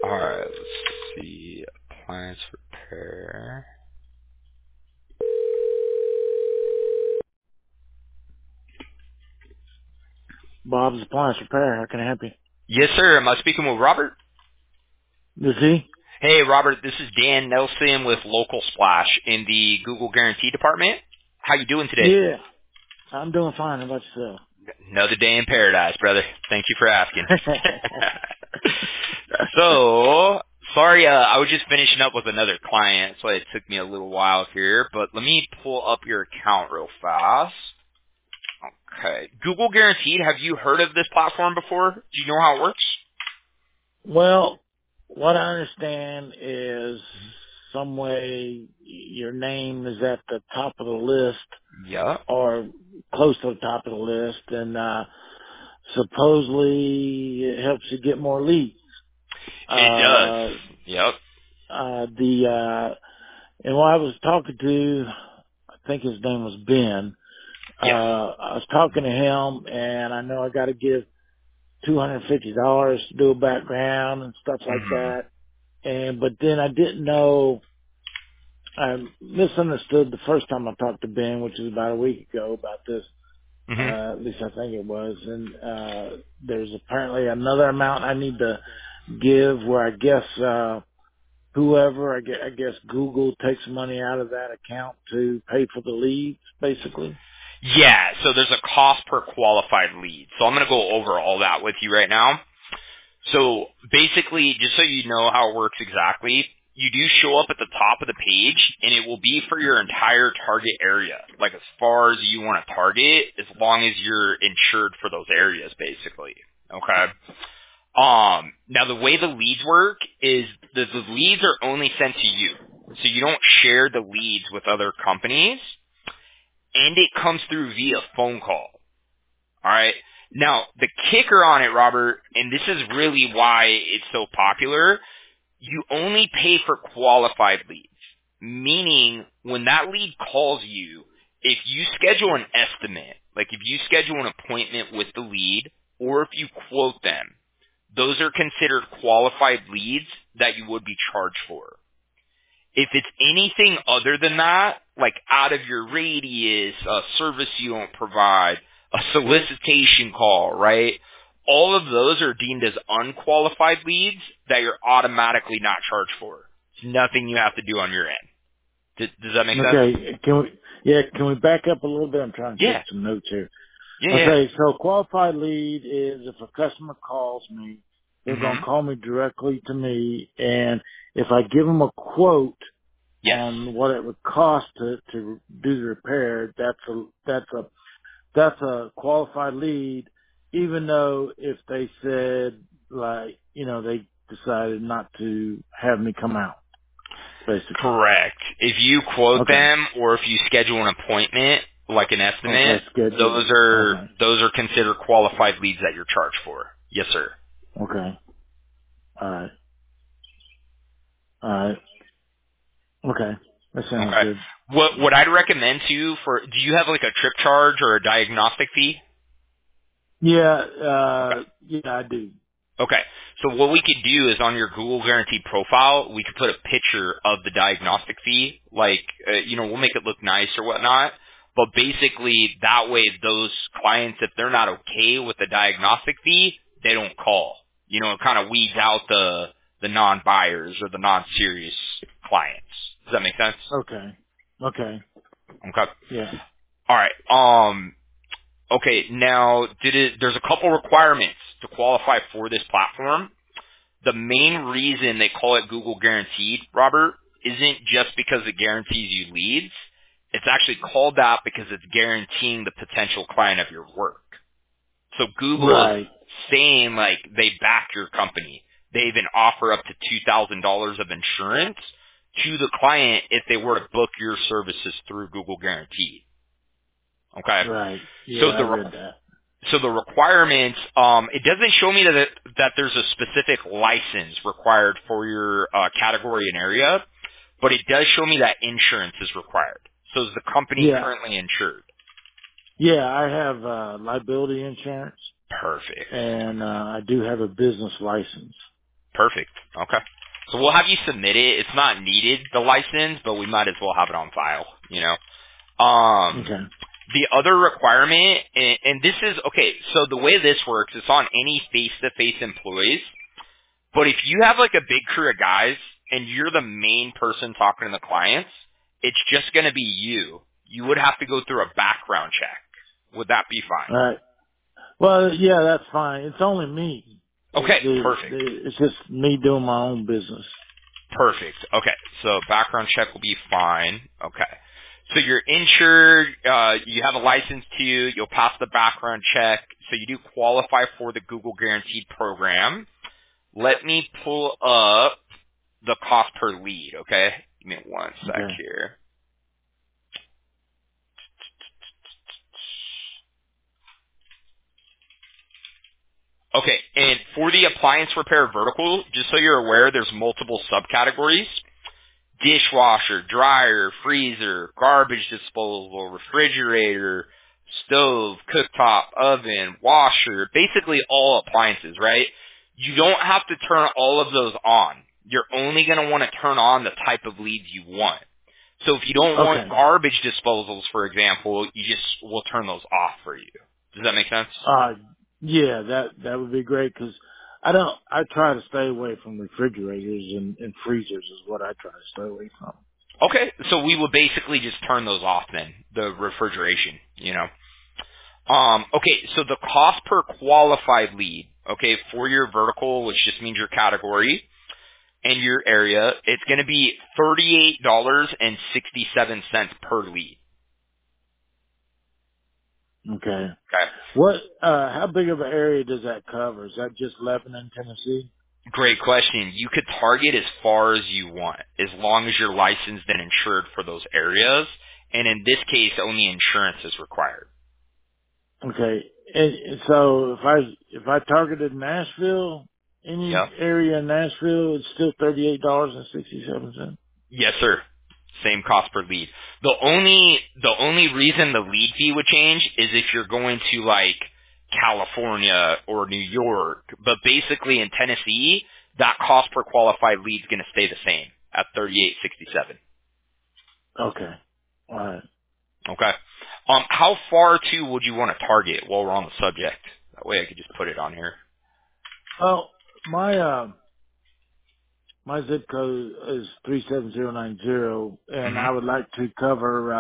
Alright, let's see. Appliance repair. Bob's Appliance Repair. How can I help you? Yes, sir. Am I speaking with Robert? Is he? Hey, Robert. This is Dan Nelson with Local Splash in the Google Guarantee Department. How you doing today? Yeah, I'm doing fine. How about yourself? Another day in paradise, brother. Thank you for asking. So, sorry, I was just finishing up with another client, so it took me a little while here, but let me pull up your account real fast. Okay. Google Guaranteed, have you heard of this platform before? Do you know how it works? Well, what I understand is some way your name is at the top of the list Yeah. or close to the top of the list, and supposedly it helps you get more leads. It does. Uh, Yep. and when I was talking to, I think his name was Ben. Yes. I was talking to him, and I know I got to give $250 to do a background and stuff like Mhm. that. But then I didn't know, I misunderstood the first time I talked to Ben, which was about a week ago about this, Mhm. at least I think it was. And, there's apparently another amount I need to give where I guess, whoever, I guess Google takes money out of that account to pay for the leads, basically. Yeah, so there's a cost per qualified lead. So I'm going to go over all that with you right now. So basically, just so you know how it works exactly, you do show up at the top of the page, and it will be for your entire target area, like as far as you want to target, as long as you're insured for those areas, basically. Okay. Now the way the leads work is the leads are only sent to you, so you don't share the leads with other companies, and it comes through via phone call. All right. Now, the kicker on it, Robert, and this is really why it's so popular, you only pay for qualified leads. Meaning, when that lead calls you, if you schedule an estimate, like if you schedule an appointment with the lead, or if you quote them, those are considered qualified leads that you would be charged for. If it's anything other than that, like out of your radius, a service you don't provide, a solicitation call, right? All of those are deemed as unqualified leads that you're automatically not charged for. It's nothing you have to do on your end. Does that make sense? Okay. Can we back up a little bit? I'm trying to take Yeah. some notes here. Yeah, yeah. Okay, so qualified lead is if a customer calls me, they're going hmm to call me directly to me, and if I give them a quote Yes. on what it would cost to do the repair, that's a qualified lead, even though if they said, like, they decided not to have me come out, basically. Correct. If you quote Okay. them or if you schedule an appointment, like an Or if estimate, I schedule. those Okay. are considered qualified leads that you're charged for. Yes, sir. Okay. All right. All right. Okay. That sounds Okay. good. What I'd recommend to you for, do you have like a trip charge or a diagnostic fee? Yeah, Okay. I do. Okay. So what we could do is on your Google Guaranteed profile, we could put a picture of the diagnostic fee. Like, we'll make it look nice or whatnot. But basically, that way, those clients, if they're not okay with the diagnostic fee, they don't call. It kind of weeds out the non-buyers or the non-serious clients. Does that make sense? Okay. Okay. Okay. Yeah. All right. Okay. Now, there's a couple requirements to qualify for this platform. The main reason they call it Google Guaranteed, Robert, isn't just because it guarantees you leads. It's actually called that because it's guaranteeing the potential client of your work. So Google is Right. saying like they back your company. They even offer up to $2,000 of insurance to the client if they were to book your services through Google Guaranteed. Okay. Right. Yeah, So I read that. the requirements, it doesn't show me that there's a specific license required for your category and area, but it does show me that insurance is required. So is the company Yeah. currently insured? Yeah, I have liability insurance Perfect. and I do have a business license. Perfect. Okay. So we'll have you submit it. It's not needed, the license, but we might as well have it on file, you know. Okay. The other requirement, and this is, okay, so the way this works, it's on any face-to-face employees, but if you have like a big crew of guys and you're the main person talking to the clients, it's just going to be you. You would have to go through a background check. Would that be fine? All right. Well, yeah, that's fine. It's only me. Okay, perfect. It's just me doing my own business. Perfect. Okay, so background check will be fine. Okay. So you're insured, you have a license to you, you'll pass the background check, so you do qualify for the Google Guaranteed program. Let me pull up the cost per lead, okay? Give me one sec Okay. here. Okay, and for the appliance repair vertical, just so you're aware, there's multiple subcategories. Dishwasher, dryer, freezer, garbage disposal, refrigerator, stove, cooktop, oven, washer, basically all appliances, right? You don't have to turn all of those on. You're only going to want to turn on the type of leads you want. So if you don't want Okay. garbage disposals, for example, you just will turn those off for you. Does that make sense? Yeah, that would be great because I try to stay away from refrigerators and freezers is what I try to stay away from. Okay, so we would basically just turn those off then, the refrigeration, you know. Okay, so the cost per qualified lead, okay, for your vertical, which just means your category and your area, it's going to be $38.67 per lead. Okay. Okay. How big of an area does that cover? Is that just Lebanon, Tennessee? Great question. You could target as far as you want, as long as you're licensed and insured for those areas. And in this case, only insurance is required. Okay. And so if I targeted Nashville, any Yep. area in Nashville, it's still $38.67. Yes, sir. Same cost per lead. The only reason the lead fee would change is if you're going to like California or New York. But basically in Tennessee, that cost per qualified lead is going to stay the same at $38.67. Okay. All right. Okay. How far too would you want to target while we're on the subject? That way I could just put it on here. Well, my zip code is 37090 and Hmm. I would like to cover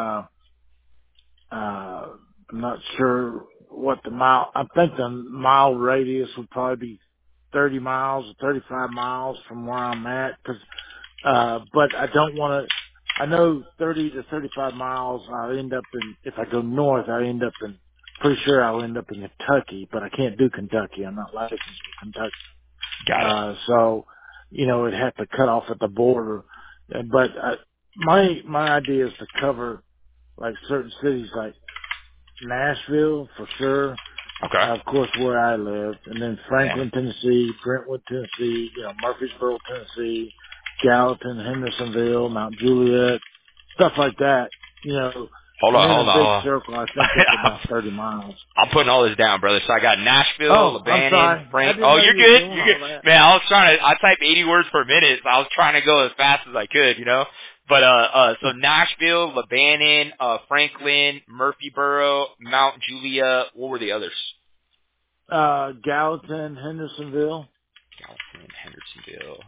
I'm not sure what I think the mile radius would probably be 30 miles or 35 miles from where I'm at but I don't want to, I know 30 to 35 miles I'll end up if I go north, pretty sure I'll end up in Kentucky, but I can't do Kentucky. I'm not licensed for Kentucky. Got it. So, it'd have to cut off at the border. But my idea is to cover like certain cities like Nashville for sure, Okay. of course where I live, and then Yeah. Franklin, Tennessee, Brentwood, Tennessee, Murfreesboro, Tennessee, Gallatin, Hendersonville, Mount Juliet, stuff like that, Hold and on, in a hold big on, circle, I think that's hold on. about 30 miles. I'm putting all this down, brother. So I got Nashville, Oh, I'm Lebanon, sorry. I Frank. didn't Oh, know you're you were good. doing You're good. all that. Man, I type 80 words per minute. So I was trying to go as fast as I could, you know. But so Nashville, Lebanon, Franklin, Murfreesboro, Mount Julia. What were the others? Gallatin, Hendersonville, Gallatin, Hendersonville.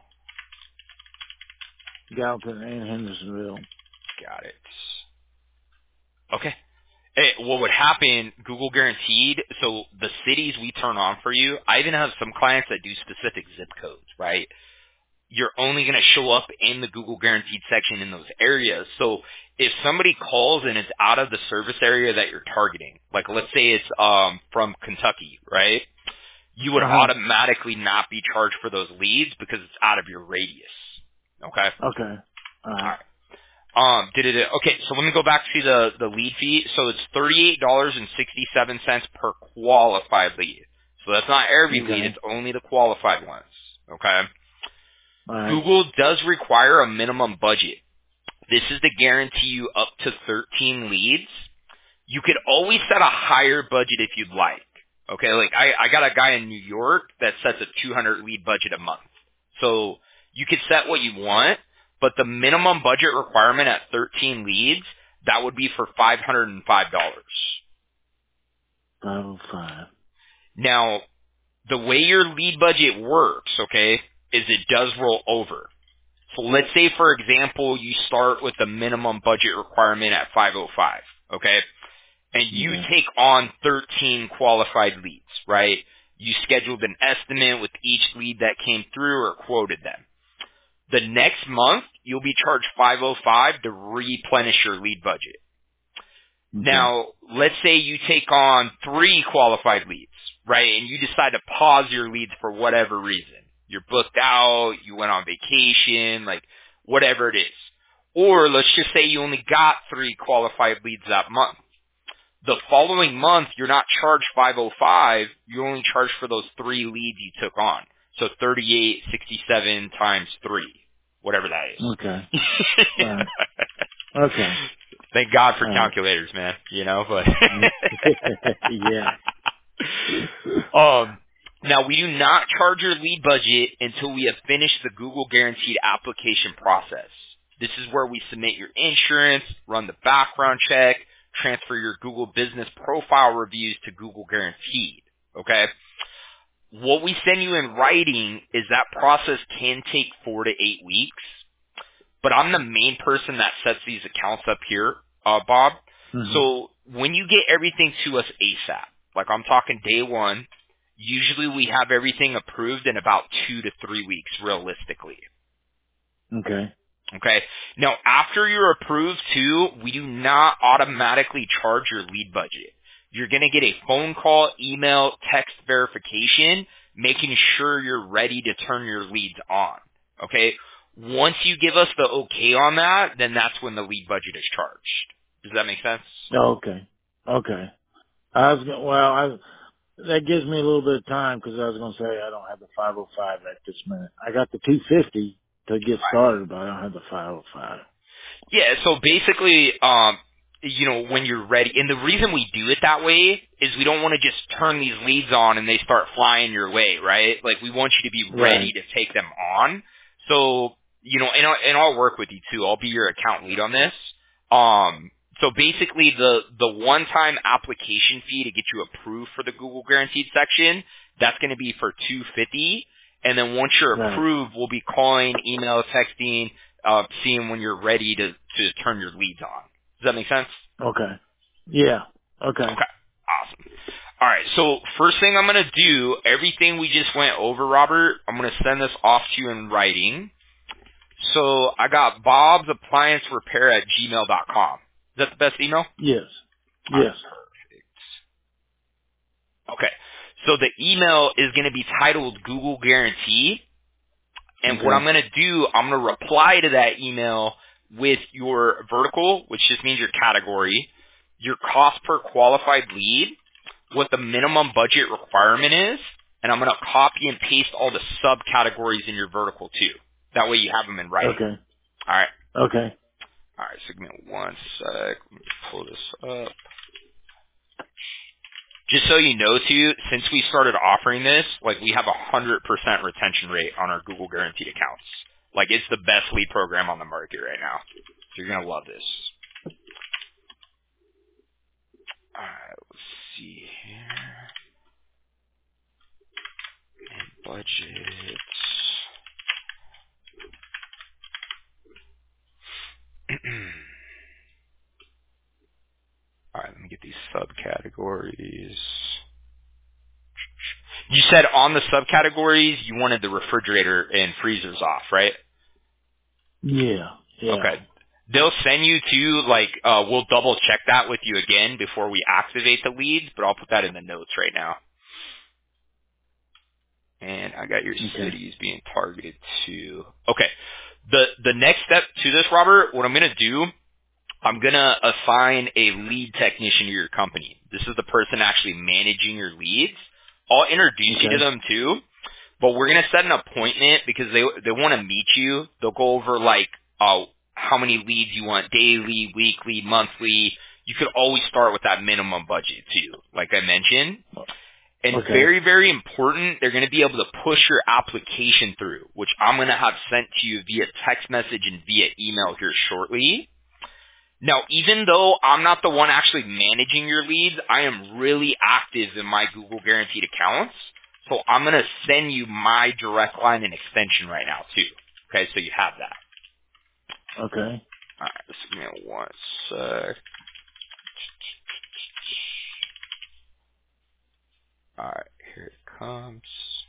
Gallatin and Hendersonville. Got it. Okay. Hey, what would happen, Google Guaranteed, so the cities we turn on for you, I even have some clients that do specific zip codes, right? You're only going to show up in the Google Guaranteed section in those areas. So if somebody calls and it's out of the service area that you're targeting, like let's say it's from Kentucky, right? You would Uh-huh. automatically not be charged for those leads because it's out of your radius. Okay? Okay. All All right. right. Okay, so let me go back to the lead fee. So it's $38.67 per qualified lead. So that's not every lead, Okay. it's only the qualified ones. Okay? All right. Google does require a minimum budget. This is to guarantee you up to 13 leads. You could always set a higher budget if you'd like. Okay, like I got a guy in New York that sets a 200 lead budget a month. So you could set what you want, but the minimum budget requirement at 13 leads, that would be for $505. 505. Now, the way your lead budget works, okay, is it does roll over. So let's say, for example, you start with the minimum budget requirement at 505, okay? And you Okay. take on 13 qualified leads, right? You scheduled an estimate with each lead that came through or quoted them. The next month, you'll be charged 505 to replenish your lead budget. Okay. Now, let's say you take on 3 qualified leads, right? And you decide to pause your leads for whatever reason. You're booked out, you went on vacation, like whatever it is. Or let's just say you only got 3 qualified leads that month. The following month, you're not charged 505, you're only charged for those 3 leads you took on. So 3867 times 3, whatever that is. Okay. Right. Okay. Thank God for All right. calculators, man. You know, but Yeah. now we do not charge your lead budget until we have finished the Google Guaranteed application process. This is where we submit your insurance, run the background check, transfer your Google business profile reviews to Google Guaranteed. Okay? What we send you in writing is that process can take 4 to 8 weeks. But I'm the main person that sets these accounts up here, Bob. Mhm. So when you get everything to us ASAP, like I'm talking day one, usually we have everything approved in about 2 to 3 weeks, realistically. Okay. Okay? Now, after you're approved too, we do not automatically charge your lead budget. You're going to get a phone call, email, text verification, making sure you're ready to turn your leads on. Okay? Once you give us the okay on that, then that's when the lead budget is charged. Does that make sense? Okay. Okay. I was going that gives me a little bit of time because I was going to say I don't have the 505 at this minute. I got the 250 to get started, but I don't have the 505. Yeah, so basically, when you're ready, and the reason we do it that way is we don't want to just turn these leads on and they start flying your way, right? Like we want you to be ready Right. to take them on. So, and I'll work with you too. I'll be your account lead on this. So basically the one-time application fee to get you approved for the Google Guaranteed section, that's going to be for $250. And then once you're Right. approved, we'll be calling, email, texting, seeing when you're ready to turn your leads on. Does that make sense? Okay. Yeah. Okay. Okay. Awesome. All right. So first thing I'm going to do, everything we just went over, Robert, I'm going to send this off to you in writing. So I got Bob's Appliance Repair at gmail.com. Is that the best email? Yes. All right. Yes. Perfect. Okay. So the email is going to be titled Google Guarantee. And what I'm Okay. going to do, I'm going to reply to that email with your vertical, which just means your category, your cost per qualified lead, what the minimum budget requirement is, and I'm going to copy and paste all the subcategories in your vertical too. That way you have them in writing. Okay. All right. Okay. All right. So give me 1 sec. Let me pull this up. Just so you know, too, since we started offering this, like we have 100% retention rate on our Google Guaranteed accounts. Like it's the best lead program on the market right now. So you're gonna love this. All right, let's see here. Budgets. All right, let me get these subcategories. You said on the subcategories you wanted the refrigerator and freezers off, right? Yeah. Yeah. Okay. They'll send you to, we'll double check that with you again before we activate the leads, but I'll put that in the notes right now. And I got your Okay. cities being targeted too. Okay. The next step to this, Robert, what I'm going to do, I'm going to assign a lead technician to your company. This is the person actually managing your leads. I'll introduce you to Okay. them too, but we're going to set an appointment because they want to meet you. They'll go over how many leads you want, daily, weekly, monthly. You could always start with that minimum budget too, like I mentioned. And Okay. very, very important, they're going to be able to push your application through, which I'm going to have sent to you via text message and via email here shortly. Now, even though I'm not the one actually managing your leads, I am really active in my Google Guaranteed accounts. So I'm going to send you my direct line and extension right now, too. Okay, so you have that. Okay. All right, just give me one sec. All right, here it comes.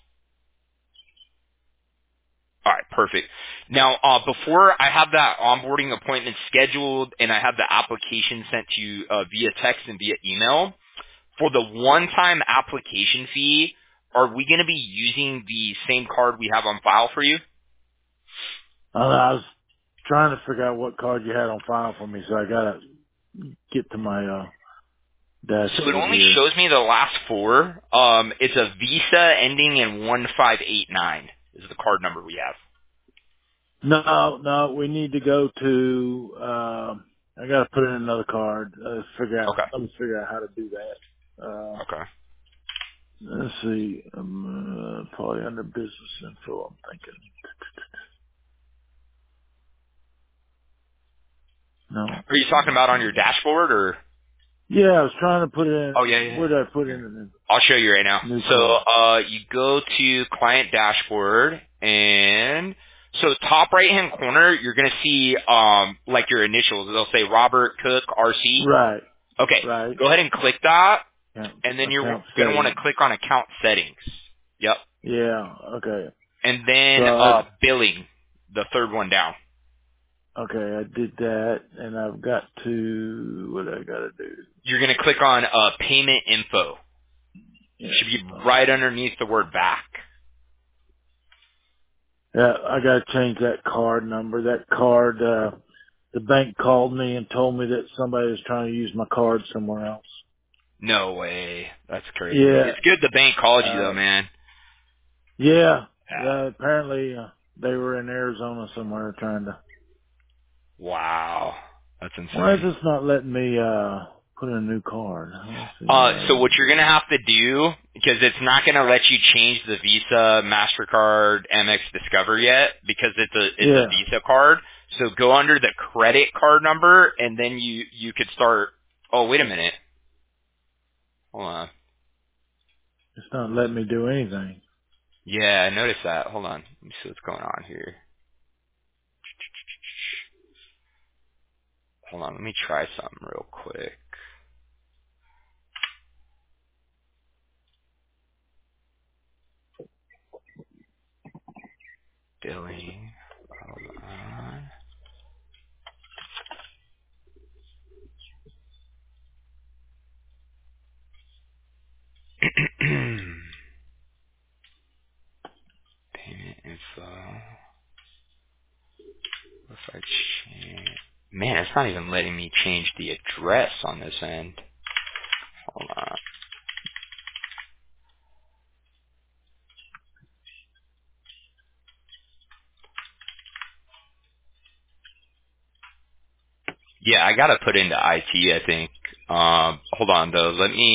All right, perfect. Now, before I have that onboarding appointment scheduled and I have the application sent to you via text and via email, for the one-time application fee, are we going to be using the same card we have on file for you? I was trying to figure out what card you had on file for me, so I gotta get to my So it dashboard only here. shows me the last four. It's a Visa ending in 1589 is the card number we have. No, we need to go to. I gotta put in another card. Okay. Let me figure out how to do that. Okay. Let's see. Probably under business info. I'm thinking. No. Are you talking about on your dashboard or? Yeah, I was trying to put it Oh, yeah, in. yeah. Where did I put Here. in I'll show you right now. the new So, card? you go to client dashboard and so top right hand corner, you're going to see, like your initials. They'll say Robert Cook RC. Right. Okay. Right. Go ahead and click that and then you're Account going to want to settings. click on account settings. Yep. Yeah. Okay. And So then, billing, the third one down. okay, I did that, and I've got to. What I got to do? You're going to click on, payment info. Yeah. Should be right underneath the word back. Yeah, I got to change that card number. That card. The bank called me and told me that somebody was trying to use my card somewhere else. No way. That's crazy. Yeah. It's good the bank called you though, Uh, man. yeah. Yeah. Apparently, they were in Arizona somewhere trying to. Wow. That's Why is insane. this not letting me put in a new card? Let's see. So what you're gonna have to do, because it's not gonna let you change the Visa, MasterCard, Amex Discover yet, because it's a Yeah, Visa card. So go under the credit card number, and then you could start. Oh, wait a minute. Hold on. it's not letting me do anything. Yeah, I noticed that. Hold on. Let me see what's going on here. Hold on. Let me try something real quick. Billing. Hold on. Payment info. What if I change? Man, it's not even letting me change the address on this end. Hold on. Yeah, I gotta put into IT, I think. Hold on though.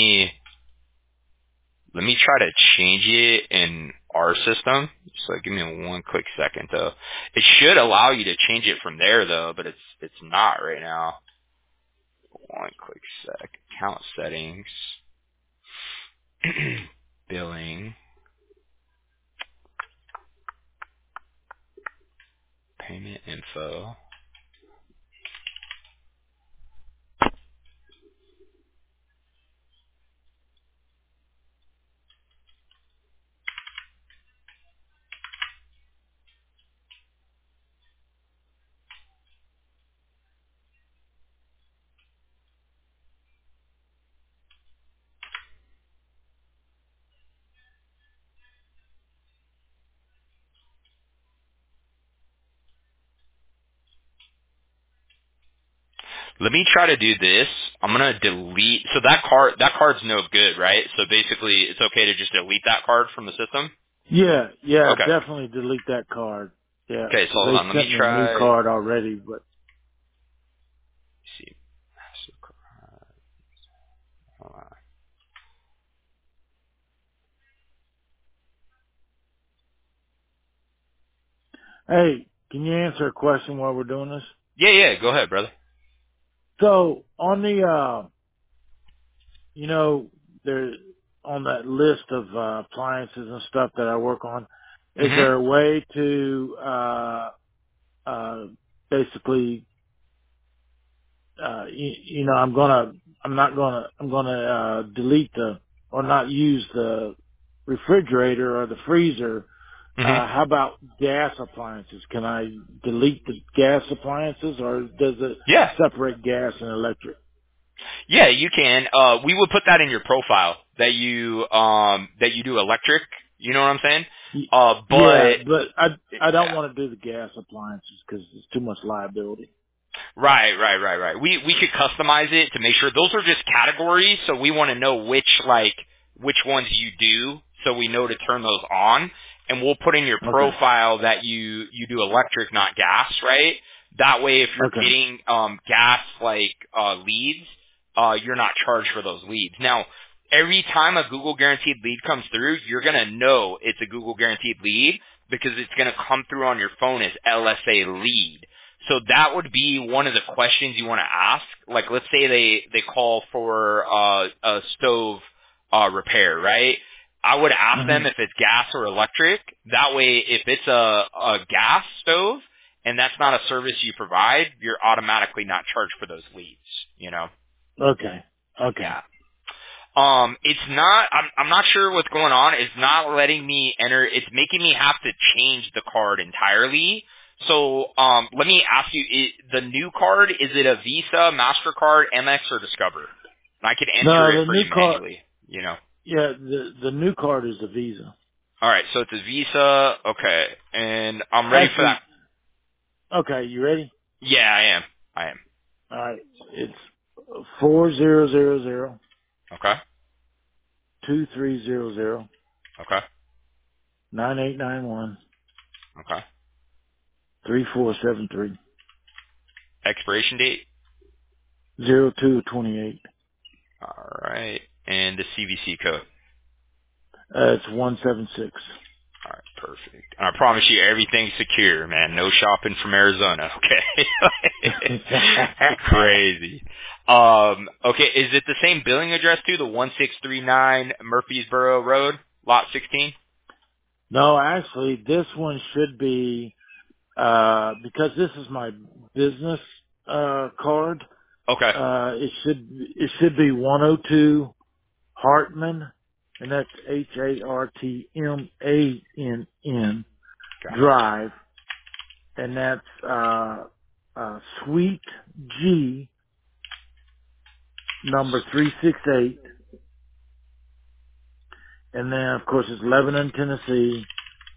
Let me try to change it in our system. So give me one quick second though. It should allow you to change it from there though, but it's not right now. One quick sec. Account settings. Billing. Payment info. Let me try to do this. I'm gonna delete. So that card's no good, right? So basically, it's okay to just delete that card from the system. Yeah, Okay. definitely delete that card. Yeah, Okay. So because hold they on. Let me sent me a new try. card already, but See. Hold on. Hey, can you answer a question while we're doing this? Yeah, yeah. Go ahead, brother. So on the, there on that list of appliances and stuff that I work on, is Mhm. there a way to uh, basically, I'm gonna delete or not use the refrigerator or the freezer. Mhm. How about gas appliances? Can I delete the gas appliances, or does it Yeah. separate gas and electric? Yeah, you can. We would put that in your profile that you do electric. You know what I'm saying? Y- Yeah, But but I don't yeah. want to do the gas appliances because it's too much liability. Right. We could customize it to make sure those are just categories, so we want to know which ones you do, so we know to turn those on, and we'll put in your Okay. profile that you do electric, not gas, right? That way, if you're Okay. getting gas leads, you're not charged for those leads. Now, every time a Google guaranteed lead comes through, you're gonna know it's a Google guaranteed lead because it's gonna come through on your phone as LSA lead. So that would be one of the questions you want to ask. Like, let's say they call for a stove repair, right? I would ask hmm them if it's gas or electric. That way, if it's a gas stove and that's not a service you provide, you're automatically not charged for those leads. You know? Okay. Okay. Yeah. It's not. I'm not sure what's going on. It's not letting me enter. It's making me have to change the card entirely. So, let me ask you: the new card, is it a Visa, Mastercard, Amex, or Discover? And I could enter No, it the for new you card. manually. You know. Yeah, the new card is the Visa. All right. So it's a Visa. Okay, and I'm ready for that. Actually, okay, you ready? Yeah, I am. I am. All right. It's 4000 Okay. 2300 Okay. 9891 Okay. 3473 Expiration date. 0228. All right. And the CVC code. It's 176. All right, perfect. I promise you, everything's secure, man. No shopping from Arizona, okay? Crazy. Okay, is it the same billing address too? The 1639 Murfreesboro Road, Lot 16. No, actually, this one should be, because this is my business, card, Okay, it should be 102 Hartman, and that's Hartmann got it. Drive, and that's, Suite G, number 368, and then, of course, it's Lebanon, Tennessee,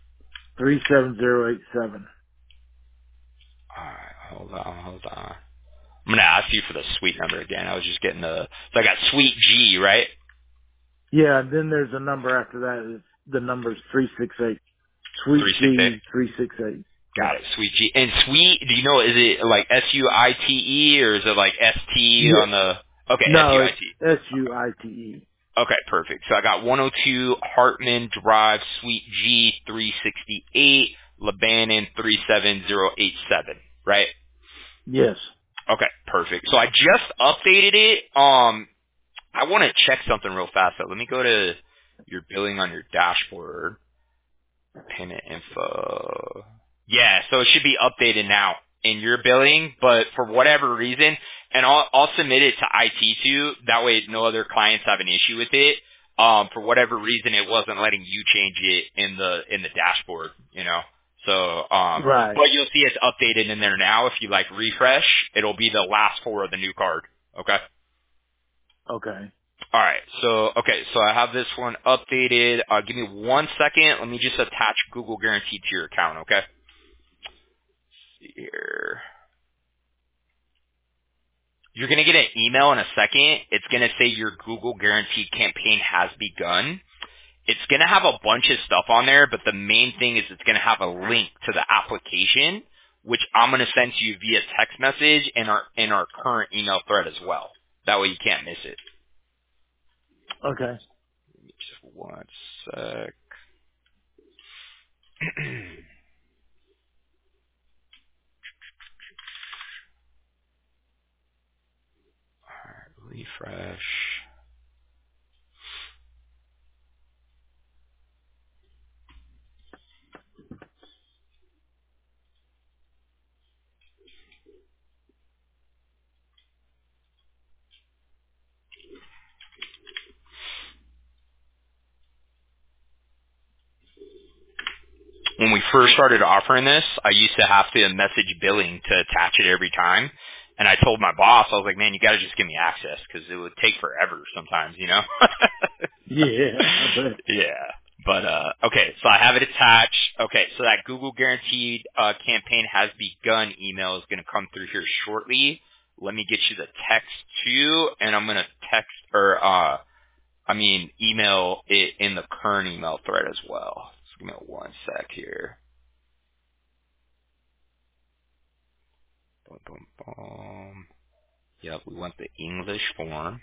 37087. All right, hold on. I'm gonna ask you for the suite number again. I was just getting so I got Suite G, right? Yeah, and then there's a number after that. It's, the number's 368. Suite 368. G 368. Got Yeah. it, Sweet G. And Sweet, do you know, is it like SUITE or is it like ST Yeah. on the, okay, No, it's SUIT. SUITE. Okay, perfect. So I got 102 Hartman Drive, Suite G 368, Lebanon 37087, right? Yes. Okay, perfect. So I just updated it. I want to check something real fast. So let me go to your billing on your dashboard. Payment info. Yeah, so it should be updated now in your billing, but for whatever reason, and I'll submit it to IT too. That way, no other clients have an issue with it. For whatever reason, it wasn't letting you change it in the dashboard. You know, so Right. but you'll see it's updated in there now. If you like refresh, it'll be the last four of the new card. Okay. Okay. All right. So I have this one updated. Give me 1 second. Let me just attach Google Guarantee to your account. Okay. Here. You're gonna get an email in a second. It's gonna say your Google Guarantee campaign has begun. It's gonna have a bunch of stuff on there, but the main thing is it's gonna have a link to the application, which I'm gonna send to you via text message and our current email thread as well. That way you can't miss it. Okay. Just 1 sec. when we first started offering this, I used to have to message billing to attach it every time. And I told my boss, I was like, man, you got to just give me access because it would take forever sometimes, you know? Yeah, I bet. Yeah. But, okay, so I have it attached. Okay, so that Google Guaranteed campaign has begun email is going to come through here shortly. Let me get you the text too, and I'm going to email it in the current email thread as well. Just give me one sec here. Boom, boom, boom. Yep, we want the English form.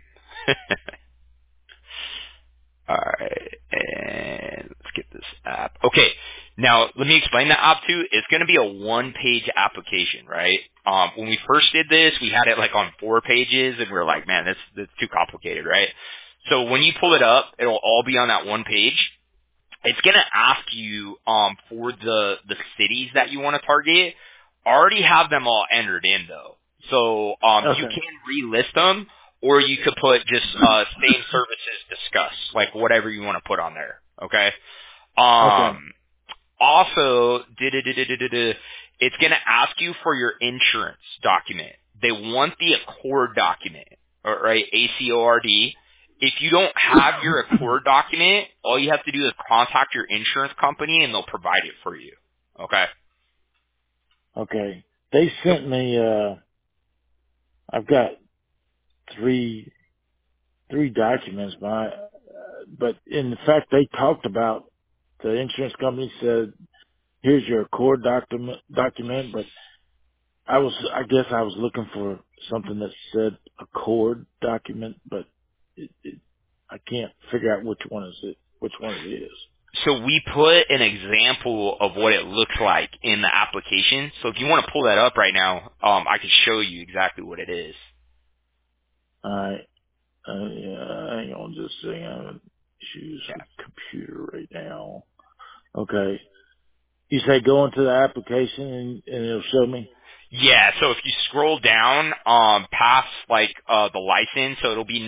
Alright, and let's get this app. Okay, now let me explain the app too. It's going to be a one-page application, right? When we first did this, we had it like on 4 pages, and we were like, man, that's too complicated, right? So when you pull it up, it'll all be on that one page. It's going to ask you for the cities that you want to target. Already have them all entered in though. So you Okay. can relist them, or you could put just same services discussed, like whatever you want to put on there. Okay. Okay. Also, it's going to ask you for your insurance document. They want the Accord document, all right? ACORD. If you don't have your Accord document, all you have to do is contact your insurance company and they'll provide it for you. Okay? Okay. They sent me, I've got three documents, but in fact they talked about, the insurance company said, here's your Accord document, but I guess I was looking for something that said Accord document, but I can't figure out which one it is. So we put an example of what it looks like in the application. So if you want to pull that up right now, I can show you exactly what it is. Alright, yeah, hang on just a second. I'm gonna choose Yeah. a computer right now. Okay. You say go into the application and it'll show me? Yeah, so if you scroll down, past like the license, so it'll be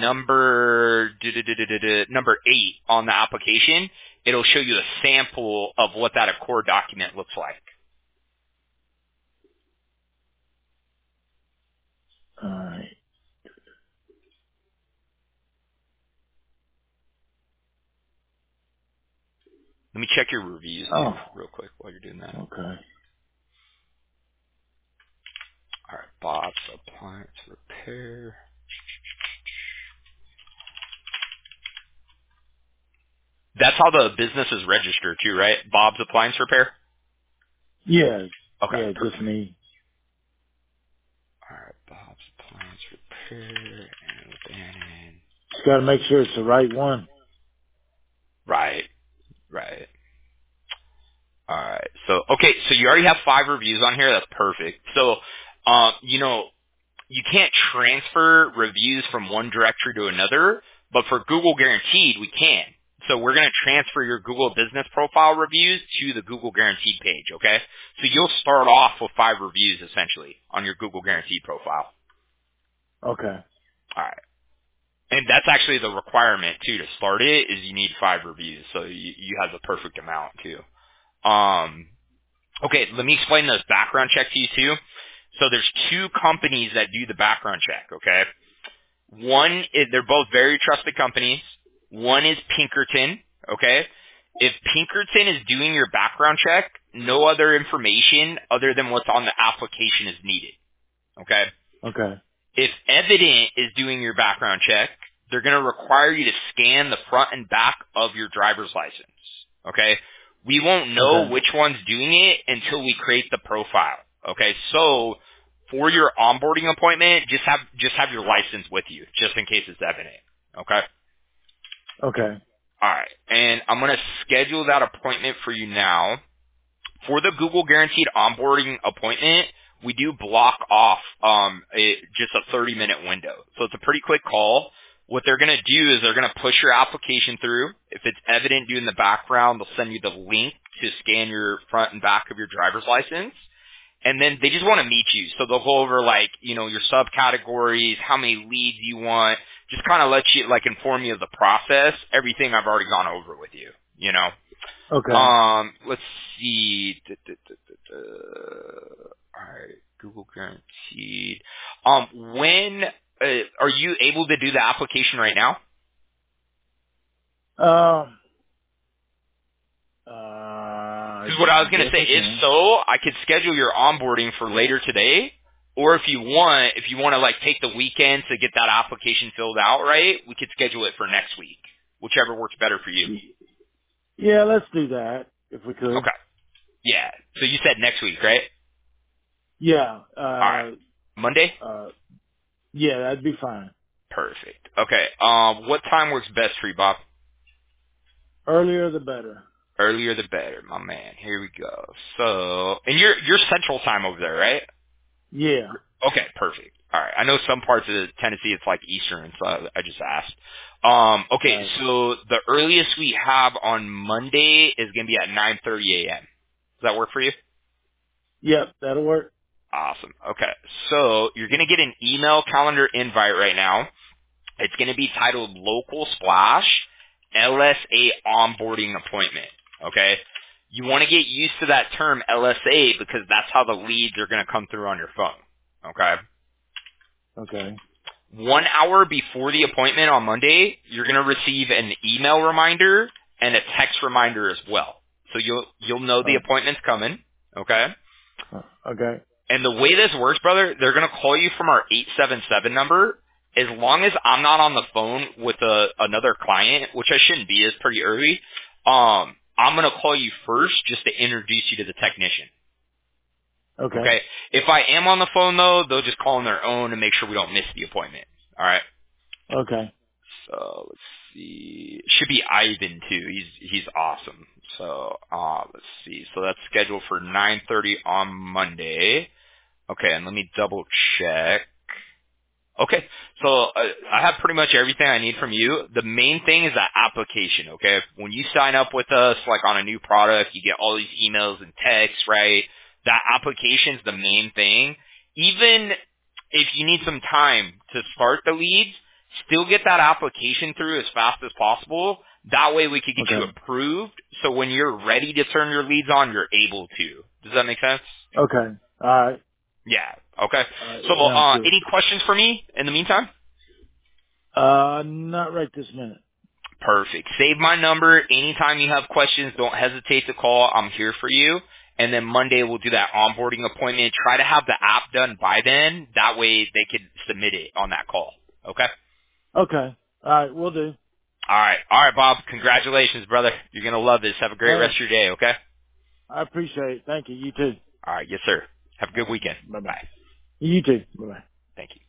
number 8 on the application. It'll show you a sample of what that Accord document looks like. Alright. Let me check your reviews too, Oh, real quick while you're doing that. okay. All right, Bob's Appliance Repair. That's how the business is registered too, right? Bob's Appliance Repair. Yeah, Okay, yeah, just perfect. me. All right, Bob's Appliance Repair and Bannon. Just gotta make sure it's the right one. Right, right. All right. So, okay, so you already have 5 reviews on here. That's perfect. So, you can't transfer reviews from one directory to another, but for Google Guaranteed, we can. So we're going to transfer your Google Business Profile reviews to the Google Guaranteed page, okay? So you'll start off with 5 reviews, essentially, on your Google Guaranteed profile. Okay. All right. And that's actually the requirement, too, to start it, is you need 5 reviews. So you have the perfect amount, too. Okay, let me explain this background check to you too. So there's 2 companies that do the background check, okay? One is, they're both very trusted companies. One is Pinkerton, okay? If Pinkerton is doing your background check, no other information other than what's on the application is needed, okay? Okay. If Evident is doing your background check, they're going to require you to scan the front and back of your driver's license, okay? We won't know Okay. which one's doing it until we create the profile, okay? So for your onboarding appointment, just have your license with you, just in case it's Evident, okay? Okay. All right, and I'm going to schedule that appointment for you now. For the Google Guaranteed onboarding appointment, we do block off just a 30-minute window. So it's a pretty quick call. What they're going to do is they're going to push your application through. If it's Evident due in the background, they'll send you the link to scan your front and back of your driver's license. And then they just want to meet you. So they'll go over your subcategories, how many leads you want, just kind of let you inform you of the process, everything I've already gone over with you, Okay. Let's see. All right, Google guaranteed. When are you able to do the application right now? Um. Because what I was going to Guess say, I if can. so, I could schedule your onboarding for later today. Or if you want to like take the weekend to get that application filled out, right? We could schedule it for next week, whichever works better for you. Yeah, let's do that if we could. Okay. Yeah. So you said next week, right? Yeah. All right. Monday? Yeah, that'd be fine. Perfect. Okay. What time works best for you, Bob? Earlier the better. Earlier the better, my man. Here we go. So, and you're Central Time over there, right? Yeah. Okay, perfect. All right. I know some parts of Tennessee it's like Eastern, so I just asked. Okay, Right. so the earliest we have on Monday is going to be at 9:30 a.m. Does that work for you? Yep, that'll work. Awesome. Okay, so you're going to get an email calendar invite right now. It's going to be titled Local Splash LSA Onboarding Appointment. Okay? You want to get used to that term LSA because that's how the leads are going to come through on your phone. Okay? Okay. 1 hour before the appointment on Monday, you're going to receive an email reminder and a text reminder as well. So you'll know the Oh, appointment's coming. Okay? okay. And the way this works, brother, they're going to call you from our 877 number. As long as I'm not on the phone with another client, which I shouldn't be, it's pretty early, I'm going to call you first just to introduce you to the technician. Okay. Okay? If I am on the phone, though, they'll just call on their own and make sure we don't miss the appointment. All right? Okay. So let's see. Should be Ivan, too. He's awesome. So let's see. So that's scheduled for 9:30 on Monday. Okay, and let me double check. Okay, so I have pretty much everything I need from you. The main thing is that application, okay? When you sign up with us, like on a new product, you get all these emails and texts, right? That application's the main thing. Even if you need some time to start the leads, still get that application through as fast as possible. That way we could get you Okay. approved, so when you're ready to turn your leads on, you're able to. Does that make sense? Okay. All right. Yeah. Okay. All right. So, Sounds good. any questions for me in the meantime? Not right this minute. Perfect. Save my number. Anytime you have questions, don't hesitate to call. I'm here for you. And then Monday we'll do that onboarding appointment. Try to have the app done by then. That way they could submit it on that call. Okay? Okay. All right. We'll do. All right. All right, Bob. Congratulations, brother. You're going to love this. Have a great Thanks. rest of your day, okay? I appreciate it. Thank you. You too. All right. Yes, sir. Have a All good right. weekend. Bye bye. Bye. You too. Bye bye. Thank you.